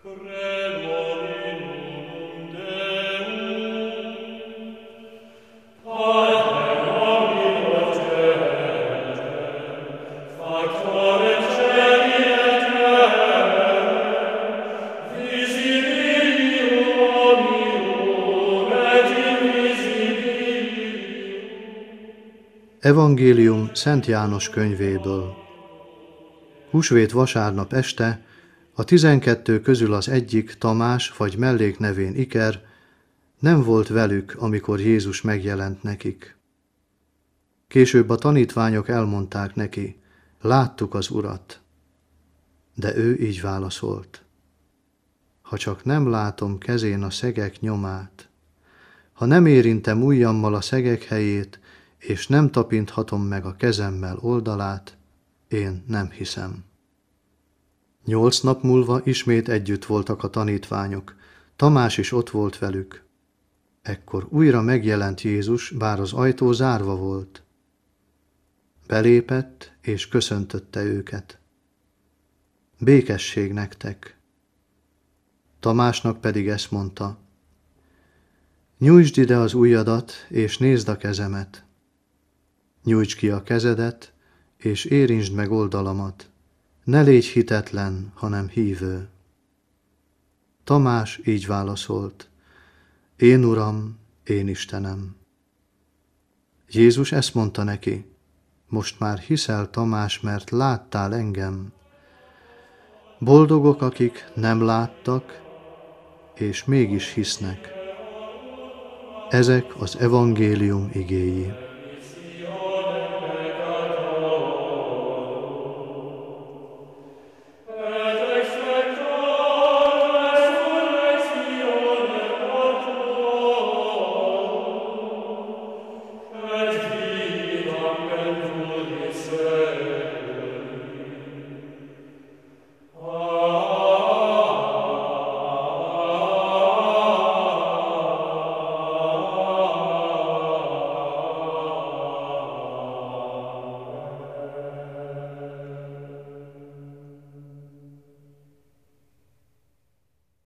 Evangélium Szent János könyvéből. Húsvét vasárnap este a 12 közül az egyik, Tamás vagy melléknevén Iker, nem volt velük, amikor Jézus megjelent nekik. Később a tanítványok elmondták neki, láttuk az Urat. De ő így válaszolt: ha csak nem látom kezén a szegek nyomát, ha nem érintem ujjammal a szegek helyét, és nem tapinthatom meg a kezemmel oldalát, én nem hiszem. 8 nap múlva ismét együtt voltak a tanítványok, Tamás is ott volt velük. Ekkor újra megjelent Jézus, bár az ajtó zárva volt. Belépett és köszöntötte őket. Békesség nektek! Tamásnak pedig ezt mondta: nyújtsd ide az ujjadat, és nézd a kezemet. Nyújtsd ki a kezedet, és érintsd meg oldalamat. Ne légy hitetlen, hanem hívő. Tamás így válaszolt: én Uram, én Istenem. Jézus ezt mondta neki: most már hiszel, Tamás, mert láttál engem. Boldogok, akik nem láttak, és mégis hisznek. Ezek az evangélium igéi.